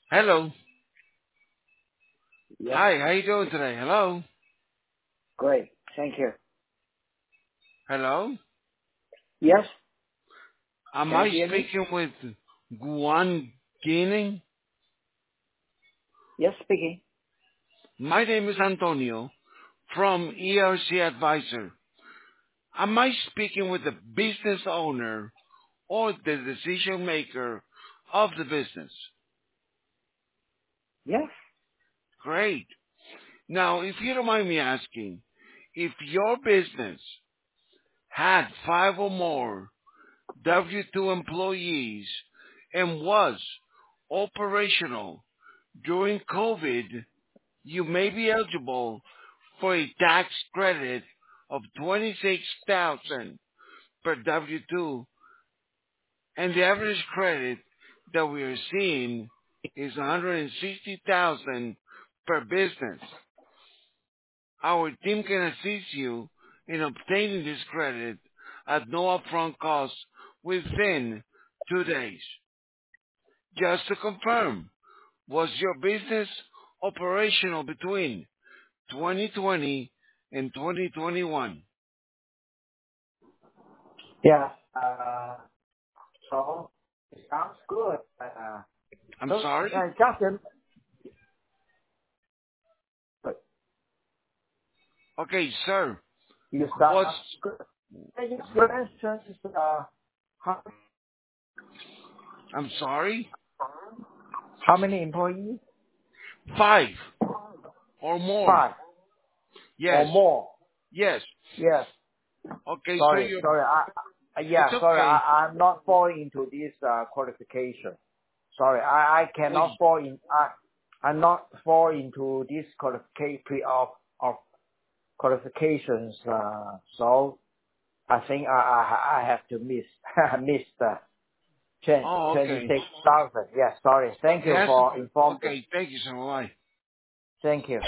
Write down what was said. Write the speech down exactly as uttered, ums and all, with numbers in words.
Hello. Yes. Hi, how you doing today? Hello? Great. Thank you. Hello? Yes. Am Can you I hear me? speaking with Guan Guining? Yes, speaking. My name is Antonio from E R C Advisor. Am I speaking with the business owner or the decision maker of the business? Yes. Great. Now, if you don't mind me asking, if your business had five or more W two employees and was operational during COVID, you may be eligible for a tax credit of twenty-six thousand dollars per W two, and the average credit that we are seeing is one hundred sixty thousand dollars per business. Our team can assist you in obtaining this credit at no upfront cost within two days. Just to confirm, was your business operational between twenty twenty and twenty twenty-one? Yeah. Uh, so it sounds good. Uh, I'm so sorry? uh, Justin, Okay, sir. you What's, sound good. Can you mention uh, how, I'm sorry? how many employees? Five or more. Five or Yes. more. Yes. Yes. Okay, so Sorry. you're, Sorry. I, I it's yeah. Sorry. okay. I, I'm not falling into this uh, qualification. Sorry. I, I Well, cannot fall in. I, I'm not fall into this qualification of of qualifications. Uh, so I think I, I, I have to miss, miss the oh, okay. twenty-six thousand. Yes, sorry. Thank you That's, for informing. okay, thank you, sir. Bye. Thank you.